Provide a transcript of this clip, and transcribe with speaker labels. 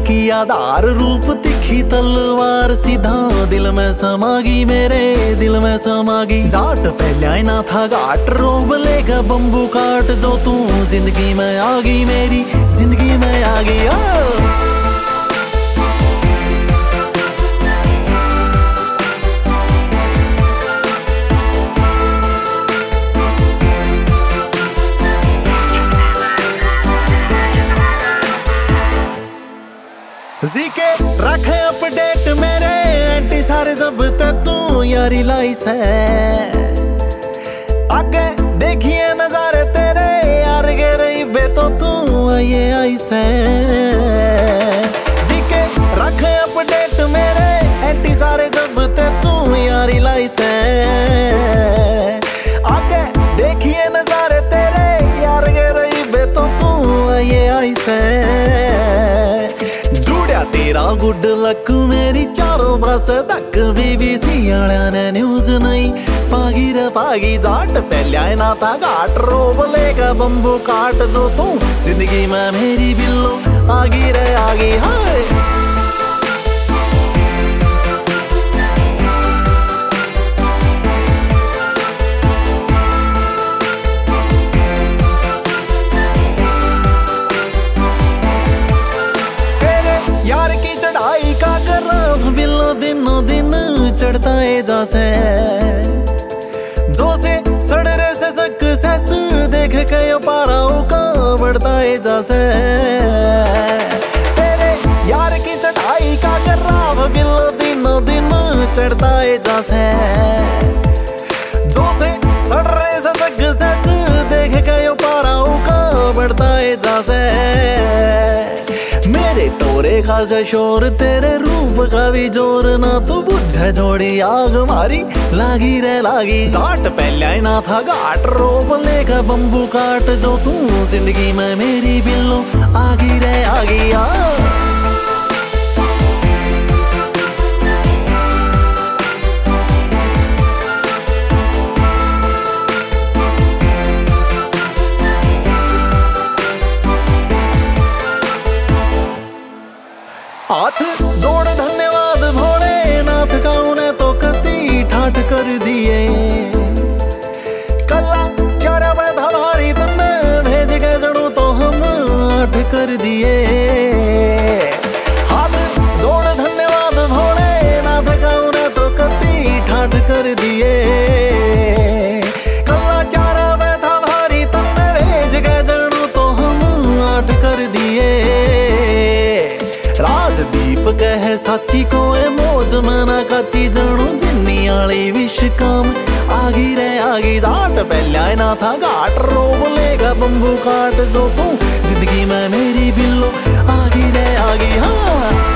Speaker 1: की आधार रूप तिखी तलवार सीधा दिल में समागी, मेरे दिल में समागी। जाट पहले ना था घाट, रोब लेगा बम्बू काट, जो तू जिंदगी में आ गई, मेरी जिंदगी में आ गई। जीके रखे अपडेट मेरे एंटी सारे जब तक तू यारी लाइस है। आगे देखिए नजारे तेरे यार गे रही बे तो तू आइए आइस है। जीके रखे अपडेट मेरे एंटी सारे जब तक तू यारी लाइस है। आगे देखिए नजारे तेरे यार गे रही बे तो तू आइए आइस है। तेरा गुड लक मेरी चारों बस तक बीबीसी वालिया ने न्यूज नहीं पागी रे पागी। जाट पहले ना था घाट, रोब लेगा बम्बू काट, जो तू जिंदगी में मेरी बिल्लो आगी रे आगी। हाय यार की चढ़ाई का कर बिल्लो दिनों दिन चढ़ता है जैसे, जो से सड़ रे से सक्सेस देख के पाराओं का बढ़ता है जैसे। तेरे यार की चढ़ाई का कर बिल्लो दिनों दिन चढ़ता है जैसे, जो से सड़ रे से सक्सेस देख के पाराओं का बढ़ता है जैसे। मेरे टोरे खासे शोर तेरे रूप का भी जोर, ना तो बुझे जोड़ी आग मारी लागी रे लागी। जाट पहले ना था घाट, रोब लेगा बम्बू काट, जो तू जिंदगी में मेरी बिल्लो आगी रे आगी। हाथ जोड़ धन्यवाद भोलेनाथ का, उन्हें तो कती ठाठ कर दिए। कल्ला चारा बैठा भारी तन्ने भेज के जड़ू तो हम 8 कर दिए। हाथ जोड़ धन्यवाद भोलेनाथ का, उन्हें तो कती ठाठ कर दिए। कल्ला चारा बैठा भारी तन्ने भेज के जड़ू तो हम 8 कर दिए। राजदीप कहे साची को ए मौज मना काची, जानू जिन्नी आली विश काम आगी रे आगी। जाट पहले ना था घाट, रोब लेगा बम्बू काट, जो तू जिंदगी में मेरी बिल्लो आगी रे आगी। हाँ